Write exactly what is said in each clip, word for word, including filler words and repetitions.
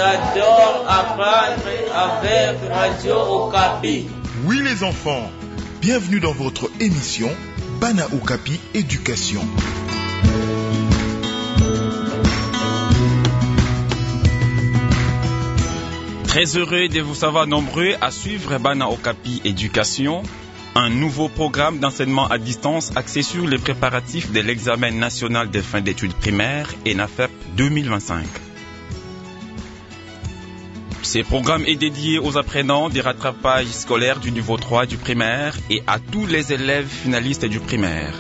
J'adore apprendre avec Radio Okapi. Oui les enfants, bienvenue dans votre émission Bana Okapi Éducation. Très heureux de vous savoir nombreux à suivre Bana Okapi Éducation, un nouveau programme d'enseignement à distance axé sur les préparatifs de l'examen national de fin d'études primaires et N A F E P deux mille vingt-cinq. Ce programme est dédié aux apprenants des rattrapages scolaires du niveau trois du primaire et à tous les élèves finalistes du primaire.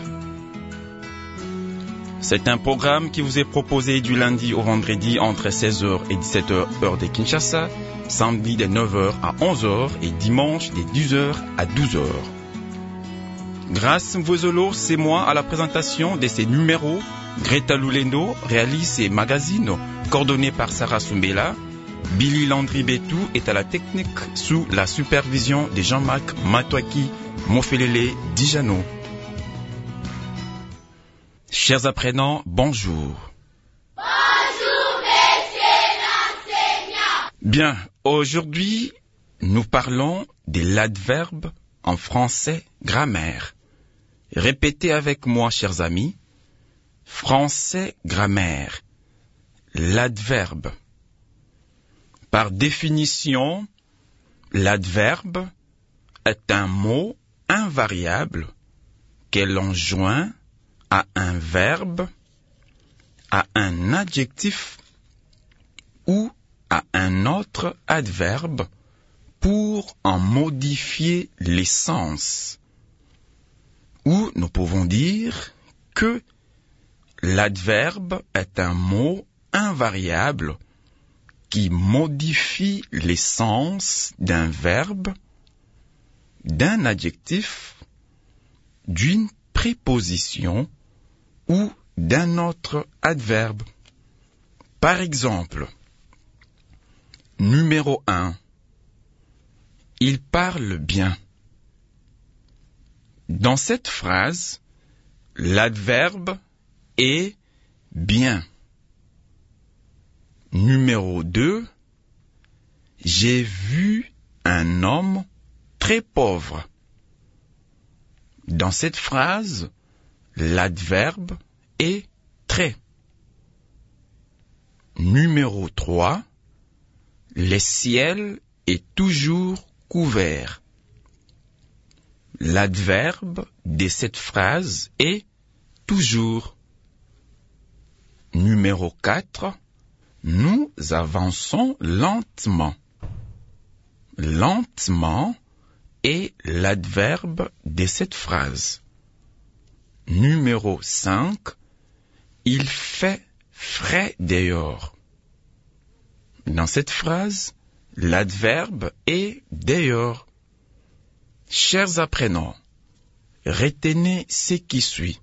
C'est un programme qui vous est proposé du lundi au vendredi entre seize heures et dix-sept heures heure de Kinshasa, samedi de neuf heures à onze heures et dimanche de dix heures à douze heures. Grâce Mvozolo, c'est moi à la présentation de ces numéros. Greta Lulendo réalise ces magazines coordonnés par Sarah Sumbela. Billy Landry Betou est à la technique sous la supervision de Jean-Marc Matouaki Mofelele Dijano. Chers apprenants, bonjour. Bonjour, monsieur l'enseignant. Bien, aujourd'hui, nous parlons de l'adverbe en français grammaire. Répétez avec moi, chers amis. Français grammaire. L'adverbe. Par définition, l'adverbe est un mot invariable que l'on joint à un verbe, à un adjectif ou à un autre adverbe pour en modifier les sens. Ou nous pouvons dire que l'adverbe est un mot invariable qui modifie les sens d'un verbe, d'un adjectif, d'une préposition ou d'un autre adverbe. Par exemple, numéro un, il parle bien. Dans cette phrase, l'adverbe est bien. Numéro deux, j'ai vu un homme très pauvre. Dans cette phrase, l'adverbe est très. Numéro trois, le ciel est toujours couvert. L'adverbe de cette phrase est toujours. Numéro quatre, nous avançons lentement. Lentement est l'adverbe de cette phrase. Numéro cinq, il fait frais dehors. Dans cette phrase, l'adverbe est dehors. Chers apprenants, retenez ce qui suit.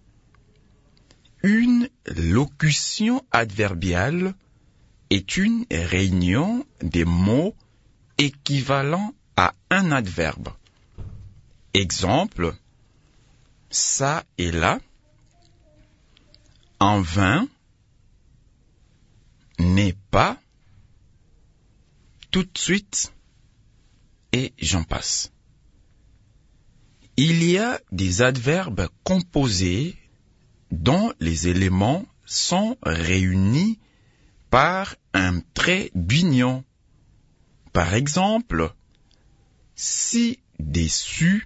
Une locution adverbiale est une réunion des mots équivalents à un adverbe. Exemple, ça et là, en vain, n'est pas, tout de suite, et j'en passe. Il y a des adverbes composés dont les éléments sont réunis par un trait d'union. Par exemple, ci-dessus,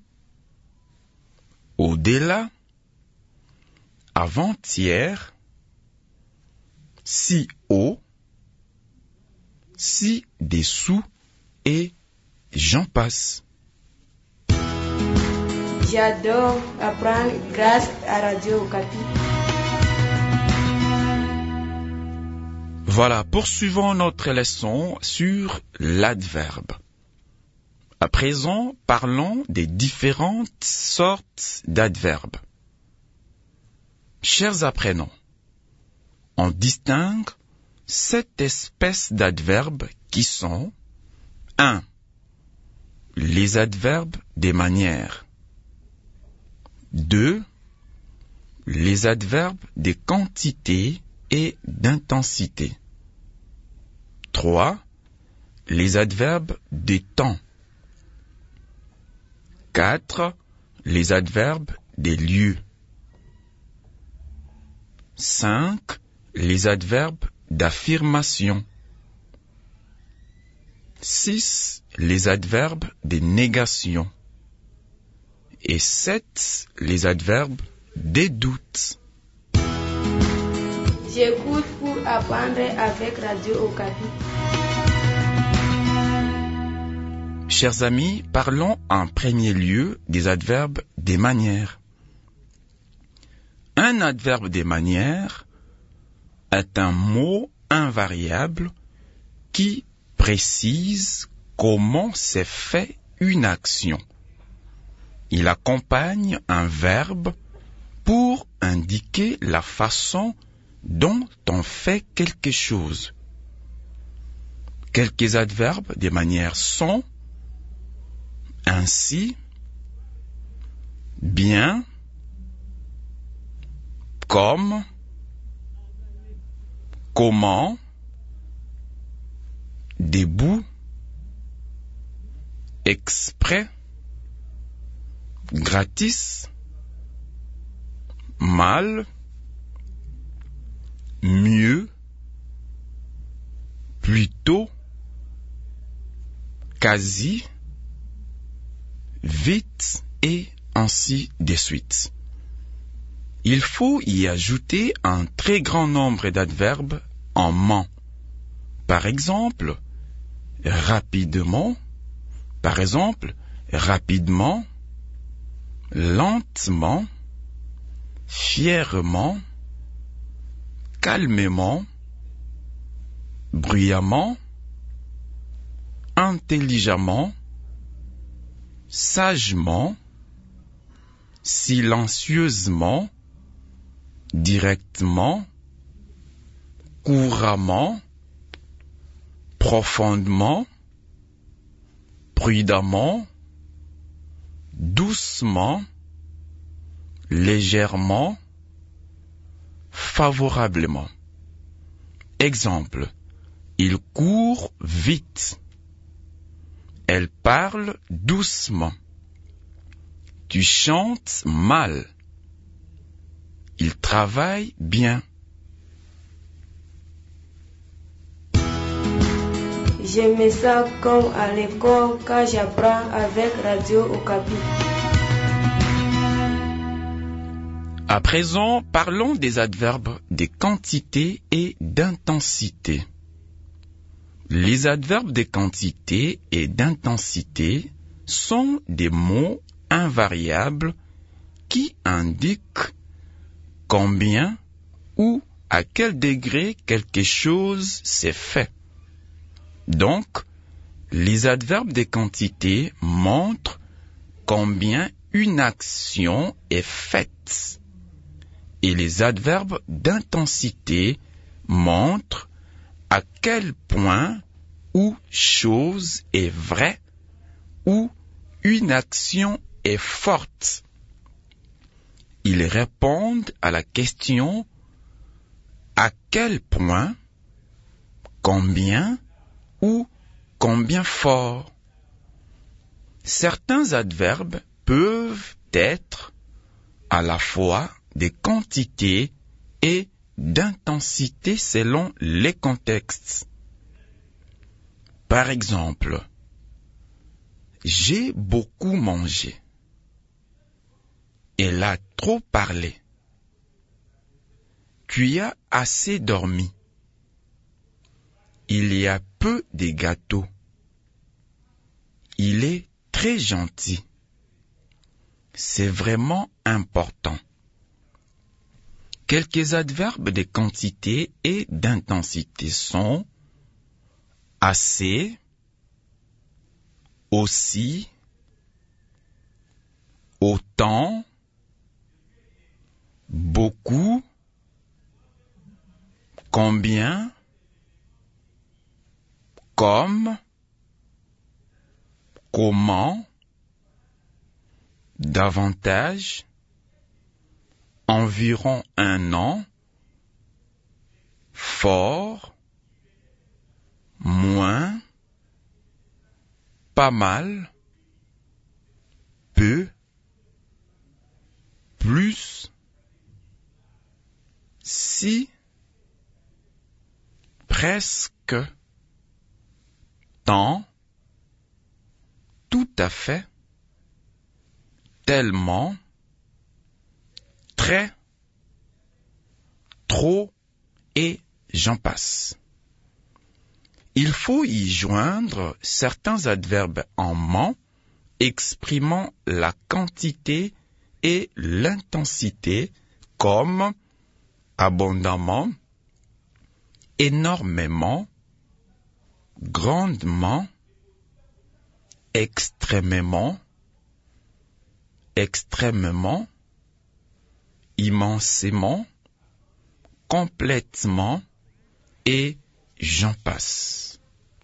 au-delà, avant-hier, si-haut, ci-dessous et j'en passe. J'adore apprendre grâce à Radio Okapi. Voilà, poursuivons notre leçon sur l'adverbe. À présent, parlons des différentes sortes d'adverbes. Chers apprenants, on distingue sept espèces d'adverbes qui sont un. Les adverbes des manières. deux. Les adverbes des quantités et d'intensité. trois. Les adverbes des temps. quatre. Les adverbes des lieux. cinq. Les adverbes d'affirmation. six. Les adverbes des négations. Et sept. Les adverbes des doutes. J'écoute pour apprendre avec Radio Okapi. Chers amis, parlons en premier lieu des adverbes des manières. Un adverbe des manières est un mot invariable qui précise comment s'est fait une action. Il accompagne un verbe pour indiquer la façon dont on fait quelque chose. Quelques adverbes des manières sont ainsi, bien, comme, comment, debout, exprès, gratis, mal, mieux, plutôt, quasi, vite et ainsi de suite. Il faut y ajouter un très grand nombre d'adverbes en ment. Par exemple, rapidement, par exemple, rapidement, lentement, fièrement, calmement, bruyamment, intelligemment, sagement, silencieusement, directement, couramment, profondément, prudemment, doucement, légèrement, favorablement. Exemple, il court vite. Elle parle doucement. Tu chantes mal. Il travaille bien. Je me sens comme à l'école quand j'apprends avec Radio Okapi. À présent, parlons des adverbes de quantité et d'intensité. Les adverbes de quantité et d'intensité sont des mots invariables qui indiquent combien ou à quel degré quelque chose s'est fait. Donc, les adverbes de quantité montrent combien une action est faite. Et les adverbes d'intensité montrent à quel point ou chose est vraie ou une action est forte. Ils répondent à la question à quel point, combien ou combien fort. Certains adverbes peuvent être à la fois des quantités et d'intensité selon les contextes. Par exemple, j'ai beaucoup mangé. Elle a trop parlé. Tu as assez dormi. Il y a peu de gâteaux. Il est très gentil. C'est vraiment important. Quelques adverbes de quantité et d'intensité sont assez, aussi, autant, beaucoup, combien, comme, comment, davantage, environ un an, fort, moins, pas mal, peu, plus, si, presque, tant, tout à fait, tellement, très, trop, et j'en passe. Il faut y joindre certains adverbes en ment exprimant la quantité et l'intensité comme abondamment, énormément, grandement, extrêmement, extrêmement, immensément, complètement, et j'en passe.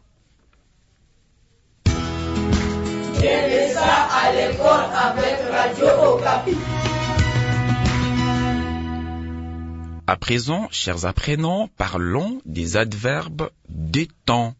J'ai ça à l'école avec Radio Okapi. À présent, chers apprenants, parlons des adverbes de temps.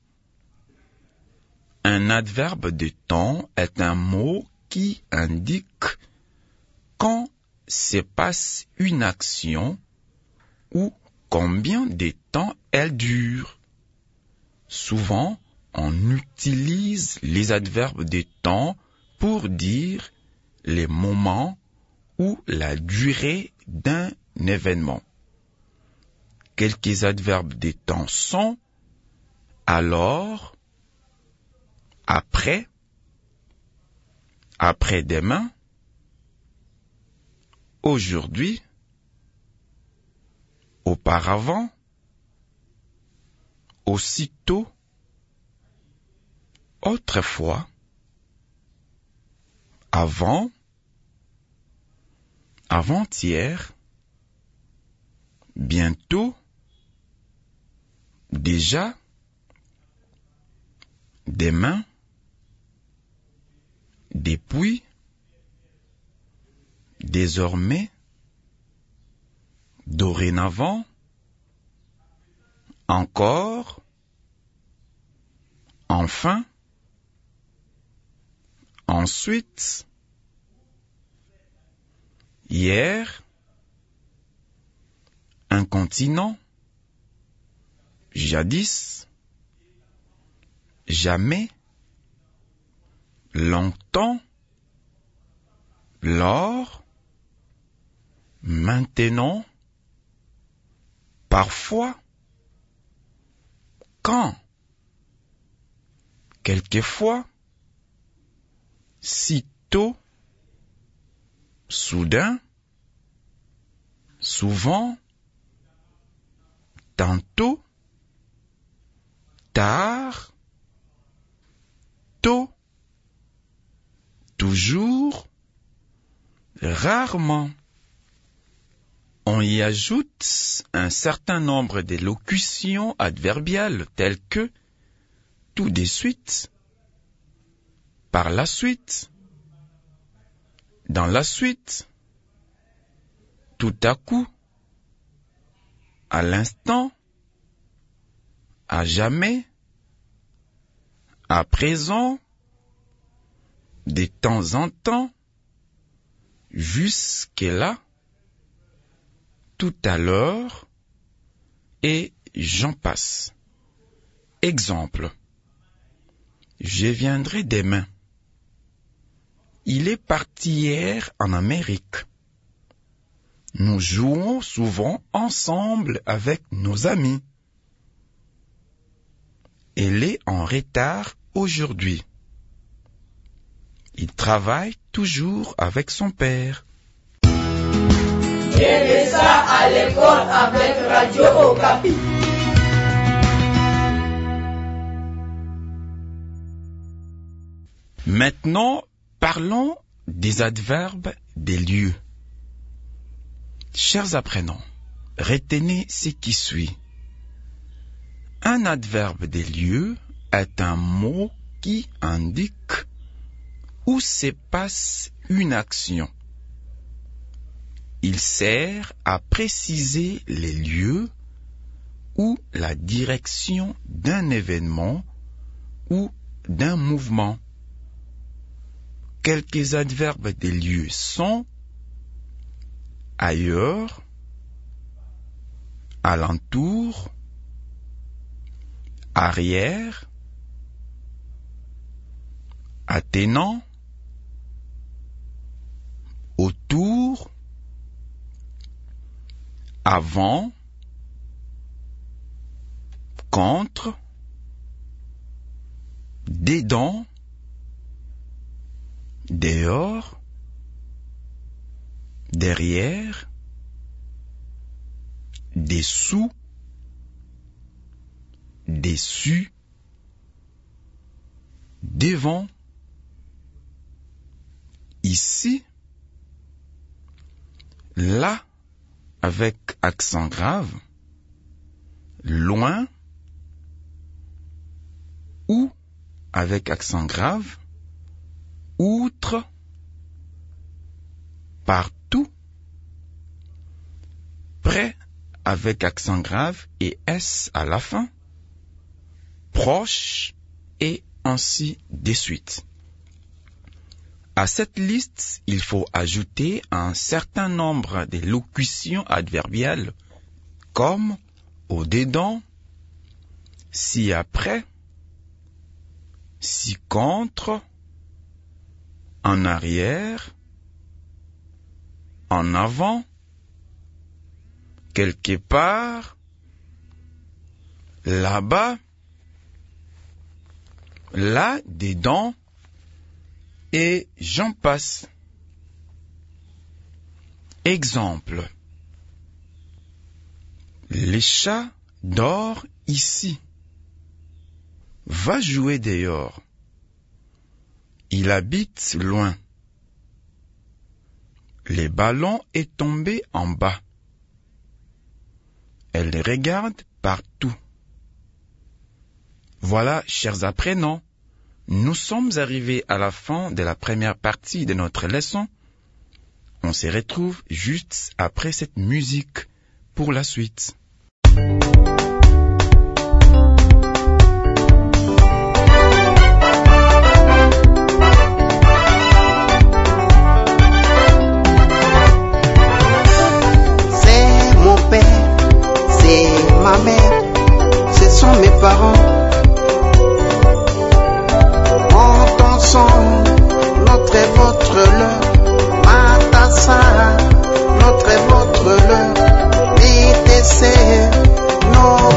Un adverbe de temps est un mot qui indique quand se passe une action ou combien de temps elle dure. Souvent, on utilise les adverbes de temps pour dire les moments ou la durée d'un événement. Quelques adverbes de temps sont alors, après, après-demain, aujourd'hui, auparavant, aussitôt, autrefois, avant, avant-hier, bientôt, déjà, demain, depuis, désormais, dorénavant, encore, enfin, ensuite, hier, incontinent, jadis, jamais, longtemps, lors, maintenant, parfois, quand, quelquefois, sitôt, soudain, souvent, tantôt, tard, tôt, toujours, rarement. On y ajoute un certain nombre de locutions adverbiales telles que tout de suite, par la suite, dans la suite, tout à coup, à l'instant, à jamais, à présent, de temps en temps, jusque-là, tout à l'heure, et j'en passe. Exemple. Je viendrai demain. Il est parti hier en Amérique. Nous jouons souvent ensemble avec nos amis. Elle est en retard aujourd'hui. Il travaille toujours avec son père. J'ai ça à l'école avec Radio Okapi. Maintenant, parlons des adverbes des lieux. Chers apprenants, retenez ce qui suit. Un adverbe des lieux est un mot qui indique où se passe une action. Il sert à préciser les lieux ou la direction d'un événement ou d'un mouvement. Quelques adverbes des lieux sont ailleurs, alentour, arrière, attenant, autour, avant, contre, dedans, dehors, derrière, dessous, dessus, devant, ici, là, avec accent grave, loin, ou avec accent grave, outre, partout, près avec accent grave et S à la fin, proche et ainsi de suite. À cette liste, il faut ajouter un certain nombre de locutions adverbiales comme au dedans, si après, si contre, en arrière, en avant, quelque part, là-bas, là-dedans, et j'en passe. Exemple. Les chats dorment ici. Va jouer dehors. Il habite loin. Le ballon est tombé en bas. Elle regarde partout. Voilà, chers apprenants, nous sommes arrivés à la fin de la première partie de notre leçon. On se retrouve juste après cette musique pour la suite. C'est mon père, c'est ma mère, ce sont mes parents. Notre et votre leur, Matassa, notre et votre leur, I T C, nos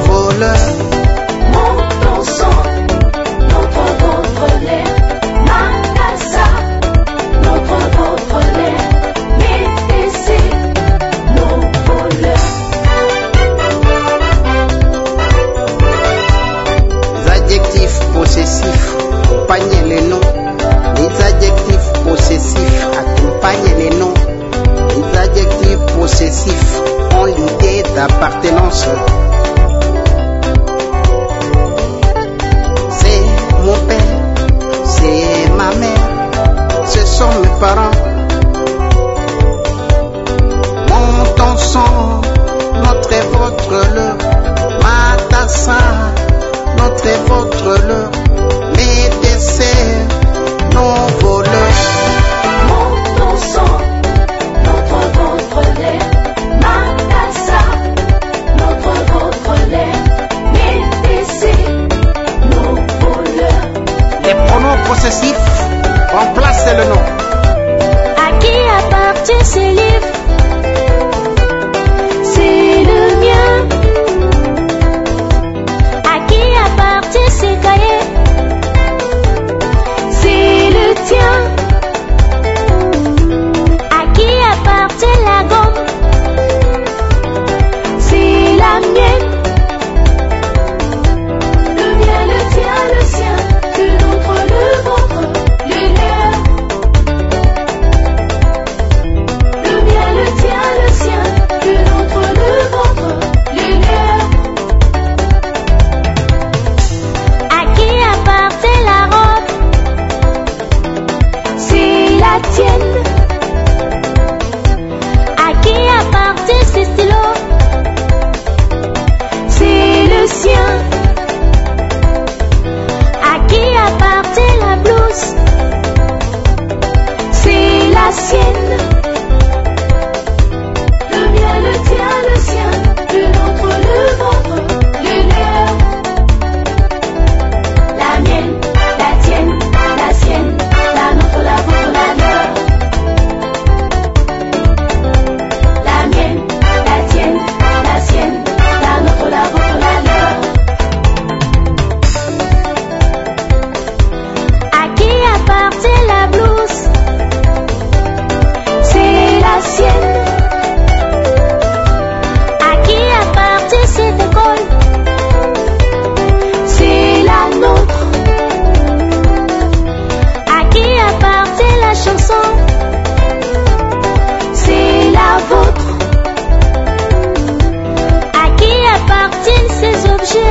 marcher.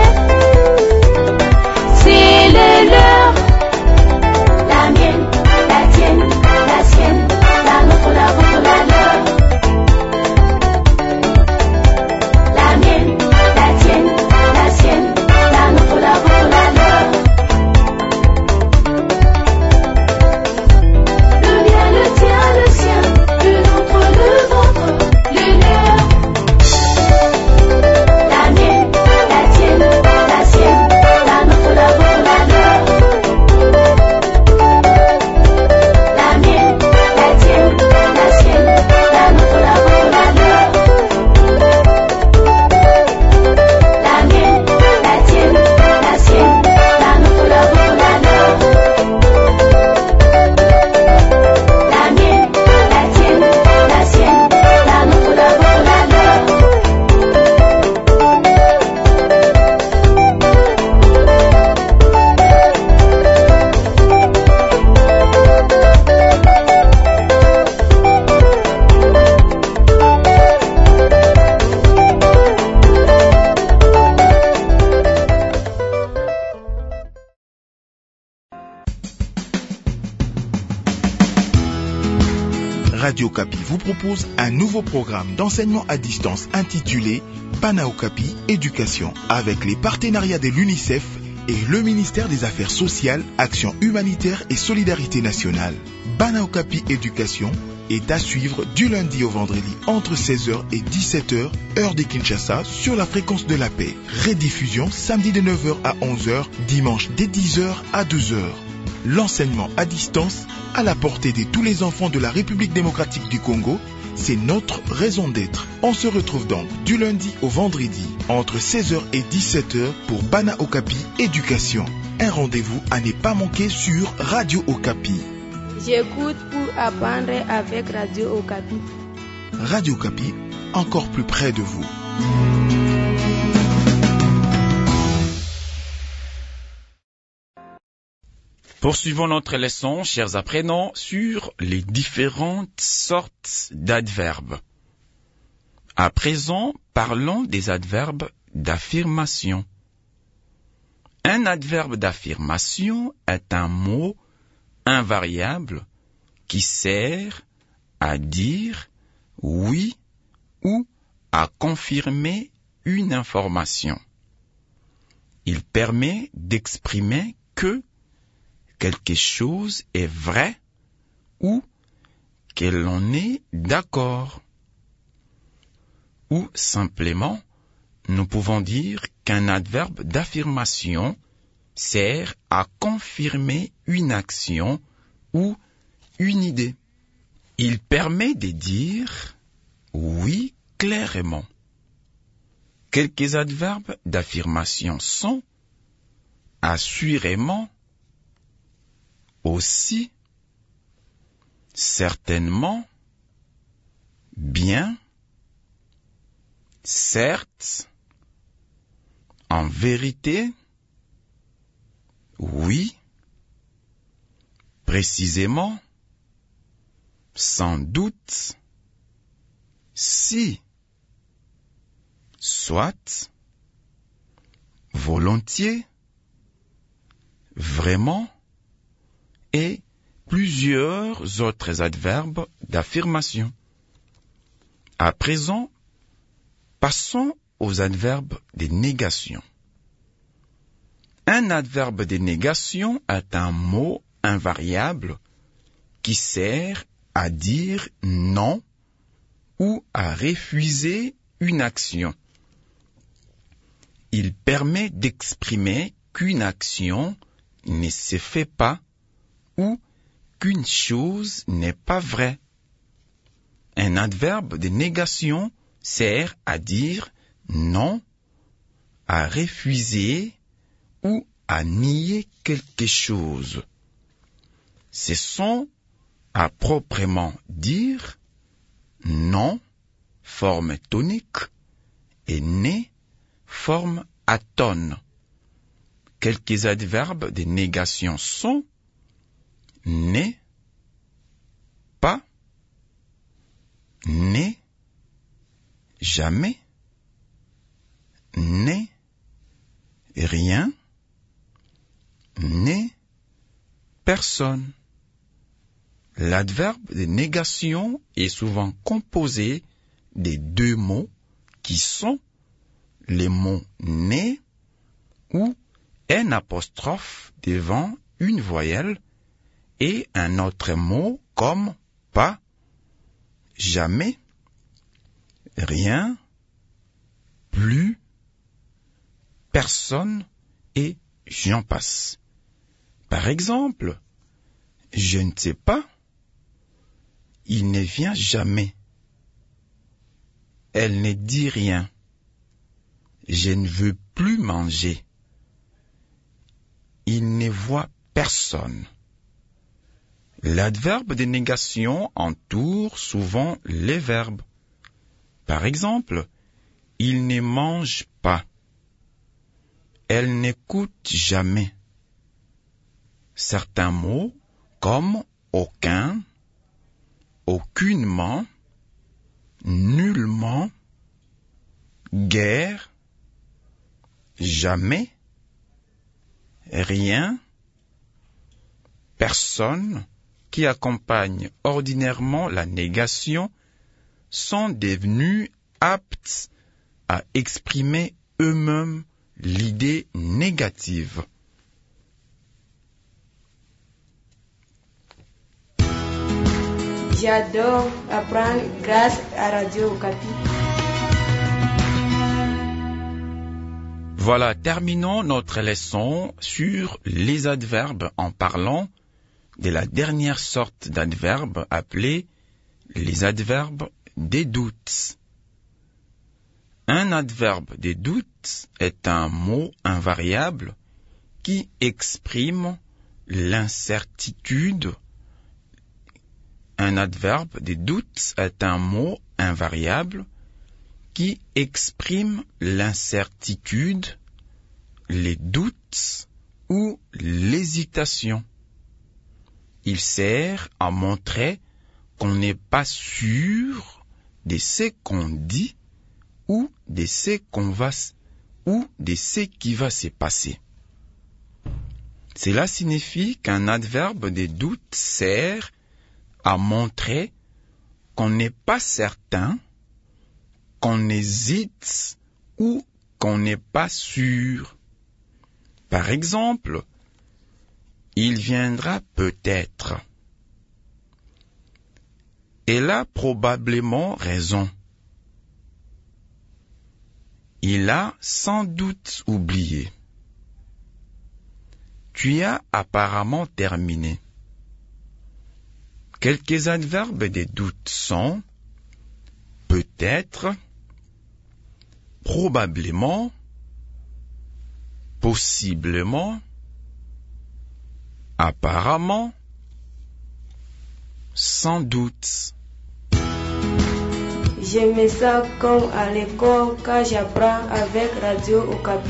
C'est le leur. La mienne, la tienne, la sienne, la nôtre, la vôtre, la leur. La mienne, la tienne, la sienne, la nôtre, la vôtre, la leur. Le mien, le tien, le sien, le nôtre, le vôtre, le leur. La mienne, la tienne, la sienne, la nôtre, la vôtre, la leur. La mienne, la tienne, la sienne, la nôtre, la vôtre, la leur. La mienne, la tienne, la sienne, la nôtre, la vôtre, la leur. La mienne, la tienne, la sienne, la nôtre, la vôtre, la leur. Radio Okapi vous propose un nouveau programme d'enseignement à distance intitulé Bana Okapi Éducation, avec les partenariats de l'UNICEF et le ministère des Affaires sociales, Action humanitaire et solidarité nationale. Bana Okapi Éducation est à suivre du lundi au vendredi entre seize heures et dix-sept heures, heure de Kinshasa, sur la fréquence de la paix. Rediffusion samedi de neuf heures à onze heures, dimanche de dix heures à douze heures. L'enseignement à distance à la portée de tous les enfants de la République démocratique du Congo, c'est notre raison d'être. On se retrouve donc du lundi au vendredi entre seize heures et dix-sept heures pour Bana Okapi Éducation. Un rendez-vous à ne pas manquer sur Radio Okapi. J'écoute pour apprendre avec Radio Okapi. Radio Okapi, encore plus près de vous. Poursuivons notre leçon, chers apprenants, sur les différentes sortes d'adverbes. À présent, parlons des adverbes d'affirmation. Un adverbe d'affirmation est un mot invariable qui sert à dire oui ou à confirmer une information. Il permet d'exprimer que quelque chose est vrai ou que l'on est d'accord. Ou simplement, nous pouvons dire qu'un adverbe d'affirmation sert à confirmer une action ou une idée. Il permet de dire oui clairement. Quelques adverbes d'affirmation sont assurément, aussi, certainement, bien, certes, en vérité, oui, précisément, sans doute, si, soit, volontiers, vraiment, et plusieurs autres adverbes d'affirmation. À présent, passons aux adverbes de négation. Un adverbe de négation est un mot invariable qui sert à dire non ou à refuser une action. Il permet d'exprimer qu'une action ne se fait pas ou qu'une chose n'est pas vraie. Un adverbe de négation sert à dire non, à refuser ou à nier quelque chose. Ce sont, à proprement dire, non, forme tonique, et né, forme atone. Quelques adverbes de négation sont n'est, pas, n'est, jamais, n'est, personne. L'adverbe de négation est souvent composé des deux mots qui sont les mots né ou un apostrophe devant une voyelle et un autre mot comme pas, jamais, rien, plus, personne et j'en passe. Par exemple, je ne sais pas, il ne vient jamais, elle ne dit rien, je ne veux plus manger, il ne voit personne. L'adverbe de négation entoure souvent les verbes. Par exemple, il ne mange pas, elle n'écoute jamais. Certains mots comme aucun, aucunement, nullement, guère, jamais, rien, personne, qui accompagnent ordinairement la négation, sont devenus aptes à exprimer eux-mêmes l'idée négative. J'adore apprendre grâce à Radio Okapi. Voilà, terminons notre leçon sur les adverbes en parlant de la dernière sorte d'adverbes appelée les adverbes des doutes. Un adverbe des doutes est un mot invariable qui exprime l'incertitude. Un adverbe des doutes est un mot invariable qui exprime l'incertitude, les doutes ou l'hésitation. Il sert à montrer qu'on n'est pas sûr de ce qu'on dit ou de ce qu'on va ou de ce qui va se passer. Cela signifie qu'un adverbe de doute sert à montrer qu'on n'est pas certain, qu'on hésite ou qu'on n'est pas sûr. Par exemple, il viendra peut-être. Elle a probablement raison. Il a sans doute oublié. Tu as apparemment terminé. Quelques adverbes de doute sont peut-être, probablement, possiblement, apparemment, sans doute. J'aime ça comme à l'école quand j'apprends avec Radio Okapi.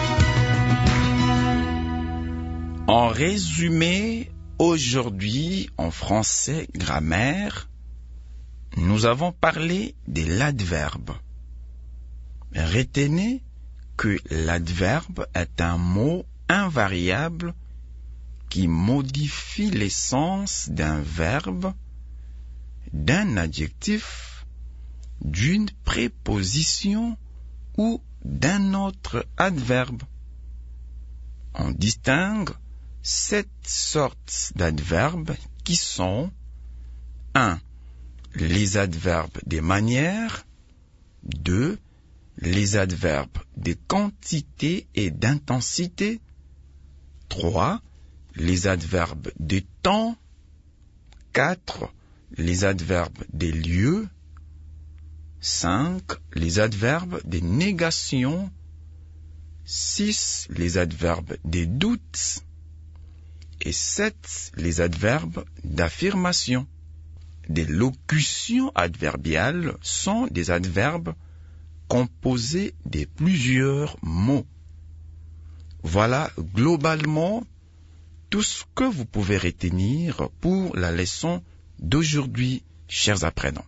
En résumé, aujourd'hui, en français grammaire, nous avons parlé de l'adverbe. Retenez que l'adverbe est un mot invariable qui modifie l'essence d'un verbe, d'un adjectif, d'une préposition ou d'un autre adverbe. On distingue sept sortes d'adverbes qui sont un. Les adverbes des manières, deux. Les adverbes de quantité et d'intensité, trois. Les adverbes de temps, quatre. Les adverbes des lieux, cinq. Les adverbes des négations, six. Les adverbes des doutes et sept. Les adverbes d'affirmation. Des locutions adverbiales sont des adverbes composés de plusieurs mots. Voilà globalement tout ce que vous pouvez retenir pour la leçon d'aujourd'hui, chers apprenants.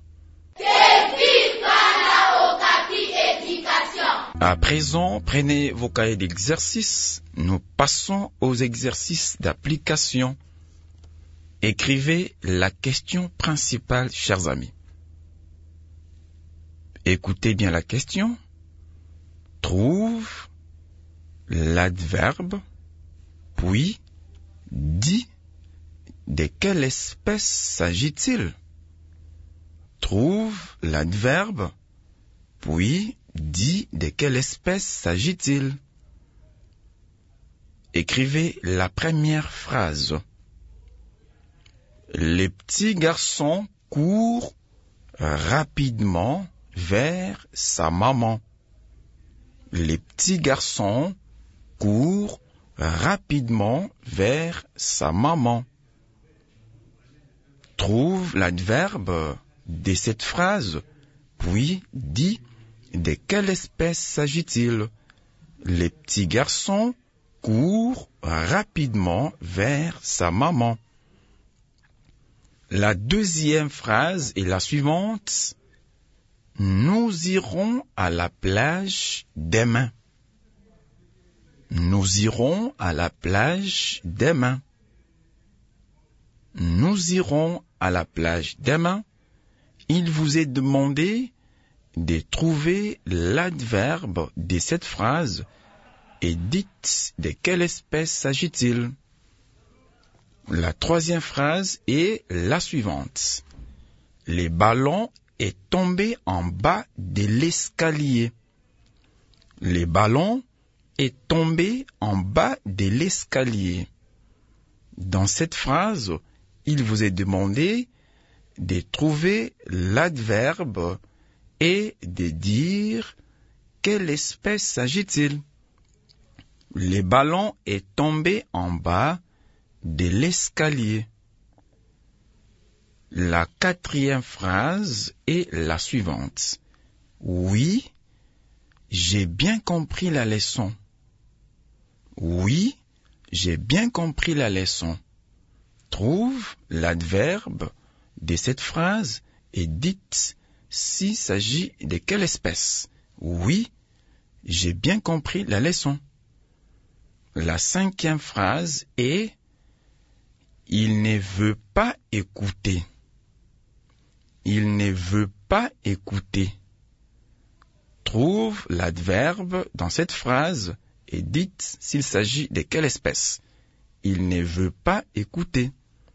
À présent, prenez vos cahiers d'exercices. Nous passons aux exercices d'application. Écrivez la question principale, chers amis. Écoutez bien la question. Trouve l'adverbe, puis dis de quelle espèce s'agit-il? Trouve l'adverbe, puis dis de quelle espèce s'agit-il? Écrivez la première phrase. Les petits garçons courent rapidement vers sa maman. Les petits garçons courent rapidement vers sa maman. Trouve l'adverbe de cette phrase, puis dis de quelle espèce s'agit-il? Les petits garçons courent rapidement vers sa maman. La deuxième phrase est la suivante. Nous irons à la plage demain. Nous irons à la plage demain. Nous irons à la plage demain. Il vous est demandé de trouver l'adverbe de cette phrase et dites de quelle espèce s'agit-il. La troisième phrase est la suivante. Les ballons est tombé en bas de l'escalier. Les ballons est tombé en bas de l'escalier. Dans cette phrase, il vous est demandé de trouver l'adverbe et de dire quelle espèce s'agit-il. Les ballons est tombé en bas de l'escalier. La quatrième phrase est la suivante. Oui, j'ai bien compris la leçon. Oui, j'ai bien compris la leçon. Trouve l'adverbe de cette phrase et dites s'il s'agit de quelle espèce. Oui, j'ai bien compris la leçon. La cinquième phrase est il ne veut pas écouter. Il ne veut pas écouter. Trouve l'adverbe dans cette phrase et dites s'il s'agit de quelle espèce. Il ne veut pas écouter.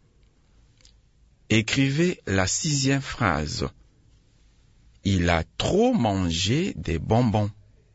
Écrivez la sixième phrase. Il a trop mangé des bonbons.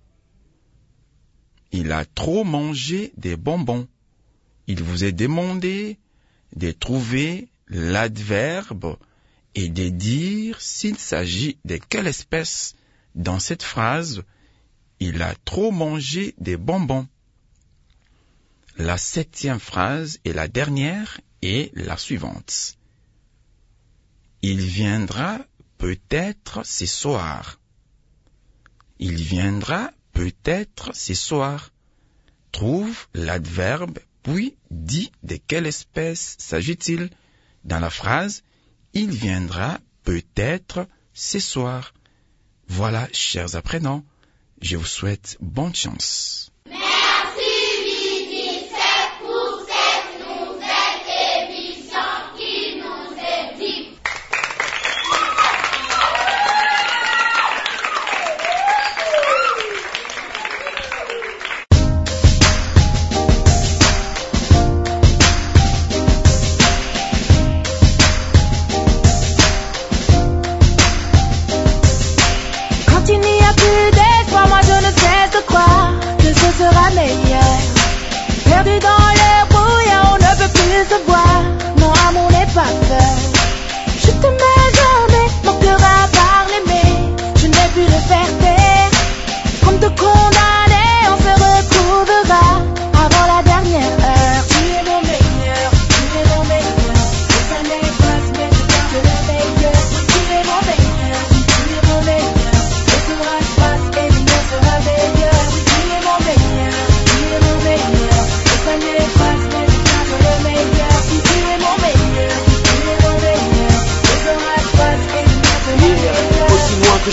Il a trop mangé des bonbons. Il vous est demandé de trouver l'adverbe et de dire s'il s'agit de quelle espèce dans cette phrase. Il a trop mangé des bonbons. La septième phrase et la dernière est la suivante. Il viendra peut-être ce soir. Il viendra peut-être ce soir. Trouve l'adverbe, puis dis de quelle espèce s'agit-il dans la phrase « Il viendra peut-être ce soir ». Voilà, chers apprenants, je vous souhaite bonne chance. Quand il n'y a plus d'espoir, moi je ne cesse de croire que ce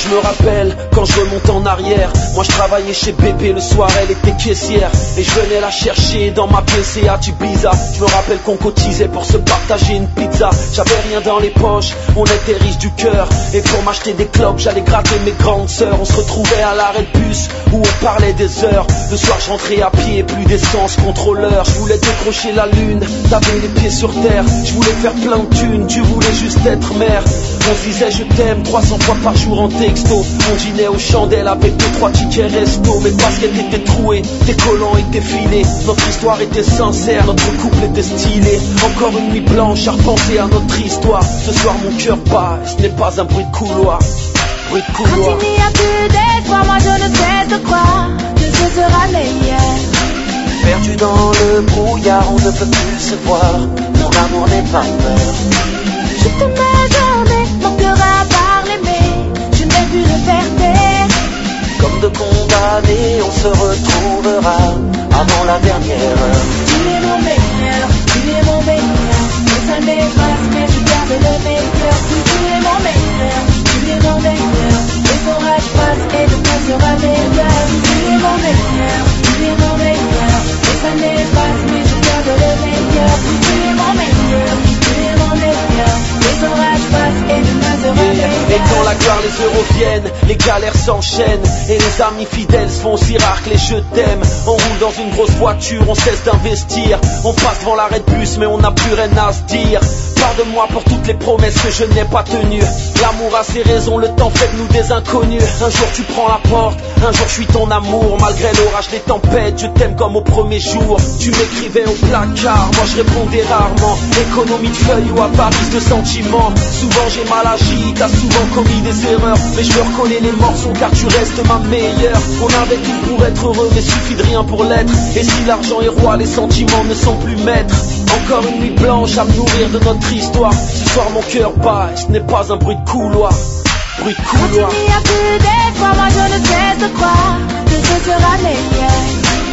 je me rappelle, quand je remonte en arrière, moi je travaillais chez Bébé le soir, elle était caissière. Et je venais la chercher dans ma P C A Tubiza. Je me rappelle qu'on cotisait pour se partager une pizza. J'avais rien dans les poches, on était riches du cœur. Et pour m'acheter des clopes, j'allais gratter mes grandes sœurs. On se retrouvait à l'arrêt de bus, où on parlait des heures. Le soir je rentrais à pied, plus d'essence, contrôleur. Je voulais décrocher la lune, t'avais les pieds sur terre. Je voulais faire plein de thunes, tu voulais juste être mère. On se disait je t'aime trois cents fois par jour en texto. On dînait aux chandelles avec deux trois tickets resto. Mes baskets étaient trouées, tes collants étaient filés. Notre histoire était sincère, notre couple était stylé. Encore une nuit blanche à repenser à notre histoire. Ce soir mon cœur bat, ce n'est pas un bruit de couloir. Bruit de couloir. Quand il n'y a plus d'espoir, moi je ne cesse de croire que ce sera meilleur. Perdu dans le brouillard, on ne peut plus se voir. Mon amour n'est pas peur. Je te ma journée, mon cœur a part l'aimer. Je n'ai plus de faire. Comme de condamnés, on se retrouvera avant la dernière heure. Tu es mon meilleur, tu es mon meilleur. Les années passent, mais je garde le meilleur. Oui, tu es mon meilleur, tu es mon meilleur. Les orages passent et demain sera meilleur. Oui, tu es mon meilleur, tu es mon meilleur. Les années passent, mais je garde le meilleur. Oui, tu es mon meilleur, tu es mon meilleur. Les orages passent et demain sera meilleur. Et quand la gloire, les euros viennent, les galères s'enchaînent. Et les amis fidèles se font aussi rares que les je t'aime. On roule dans une grosse voiture, on cesse d'investir. On passe devant l'arrêt de bus, mais on n'a plus rien à se dire. Pardonne-moi pour toutes les promesses que je n'ai pas tenues. L'amour a ses raisons, le temps fait de nous des inconnus. Un jour tu prends la porte, un jour je suis ton amour. Malgré l'orage, les tempêtes, je t'aime comme au premier jour. Tu m'écrivais au placard, moi je répondais rarement. Économie de feuilles ou avarice de sentiments. Souvent j'ai mal agi, t'as souvent commis des erreurs. Mais je me reconnais les morceaux car tu restes ma meilleure. On avait tout pour être heureux mais suffit de rien pour l'être. Et si l'argent est roi, les sentiments ne sont plus maîtres. Encore une nuit blanche à me nourrir de notre histoire. Ce soir mon cœur bat et ce n'est pas un bruit de couloir. Bruit de couloir. Quand il n'y a plus d'espoir, moi je ne cesse de croire que ce sera meilleur.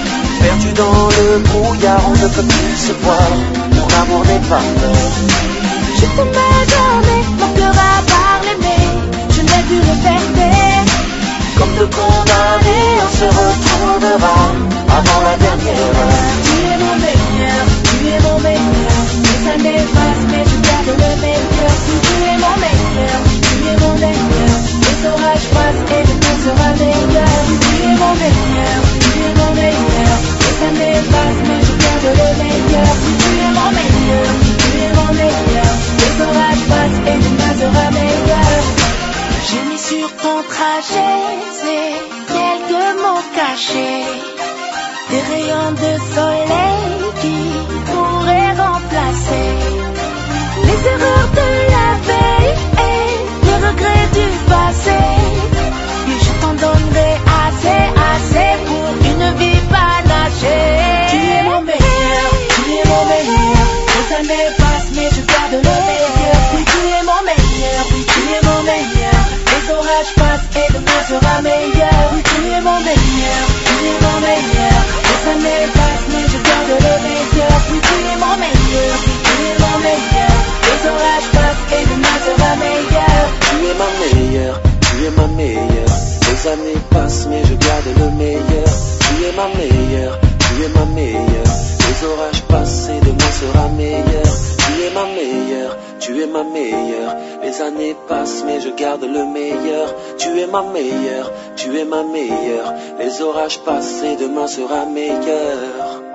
Perdu dans le brouillard, on ne peut plus se voir. Mon amour n'est pas peur. Je te ma journée, mon cœur a part l'aimer. Je n'ai plus de faire. Comme de condamnés, on se retrouvera avant la dernière heure. Tu es mon meilleur, tu es mon meilleur. Les années passent, mais je garde le meilleur. Si tu es mon meilleur, tu es mon meilleur. Les orages passent et demain sera meilleur. Tu es mon meilleur, tu es mon meilleur. Les années passent, mais je garde le meilleur. Si tu es mon meilleur, tu es mon meilleur. Les orages passent et demain sera meilleur. J'ai mis sur ton trajet, c'est quelques mots cachés. Des rayons de soleil qui pourraient remplacer les erreurs de la veille et les regrets du passé. Et je t'en donnerai assez, assez pour une vie panachée. Tu es mon meilleur, tu es mon meilleur. Les années passent mais je garde le meilleur. Oui, tu es mon meilleur, oui, tu es mon meilleur. Les orages passent et demain sera meilleur. Oui, tu es mon meilleur, tu es mon meilleur. Les années passent mais je garde le meilleur. Oui, tu es mon meilleur, oui, tu es mon meilleur. Les orages passent et demain sera meilleur. Tu es ma meilleure, tu es ma meilleure. Les années passent mais je garde le meilleur. Tu es ma meilleure, tu es ma meilleure. Les orages passent et demain sera meilleur. Tu es ma meilleure, tu es ma meilleure. Les années passent mais je garde le meilleur. Tu es ma meilleure, tu es ma meilleure. Les orages passent et demain sera meilleur.